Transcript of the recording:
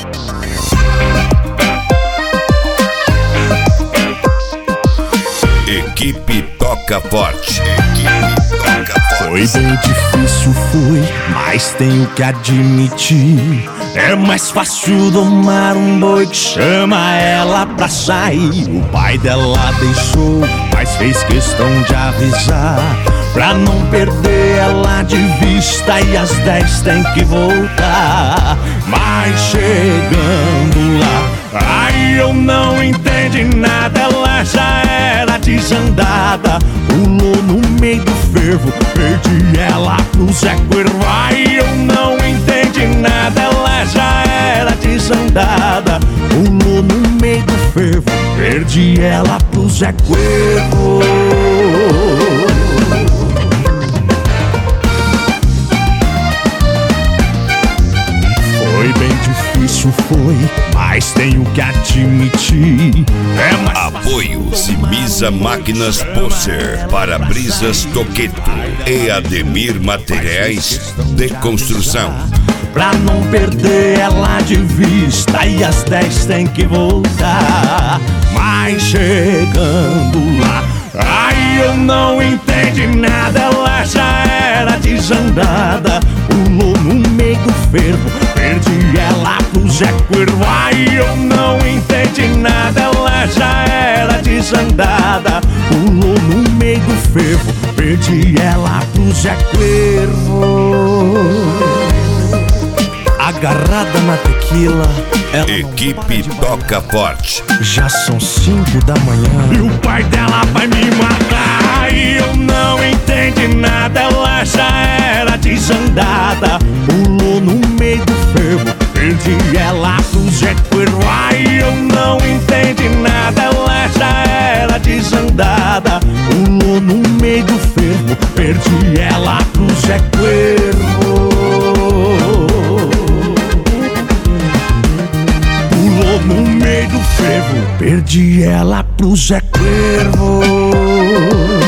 Equipe Toca Forte. Foi bem difícil, foi, mas tenho que admitir, é mais fácil domar um boi que chama ela pra sair. O pai dela deixou, mas fez questão de avisar, pra não perder ela de vista, e às 10 tem que voltar. Mas chegando lá, aí eu não entendi nada, ela já era desandada. Pulou no meio do fervo, perdi ela pro Zé Cuervo. Aí eu não entendi nada, ela já era desandada. Pulou no meio do fervo, perdi ela pro Zé Cuervo. Foi bem difícil, foi, mas tenho que admitir, é mais Apoio Simisa Máquinas Poser, Para-Brisas Toqueto e Ademir Materiais de Construção. pra não perder ela de vista, e às 10 tem que voltar. Mas chegando lá, aí eu não entendi nada, ela já era desandada. Pulou no meio do fervo, perdi ela pro Zé Cuervo. Aí eu não entendi nada, ela já era desandada. Pulou no meio do fervo, perdi ela pro Zé Cuervo. Agarrada na tequila, ela Equipe Toca Forte. já são 5 da manhã e o pai dela vai me matar. Aí eu não entendi nada, ela já era desandada. Pulou no meio do fervo, perdi ela pro Zé Cuervo. Aí eu não entendi nada, ela já era desandada. Pulou no meio do fervo, perdi ela pro Zé Cuervo. No meio do fervo, perdi ela pro Zé Cuervo.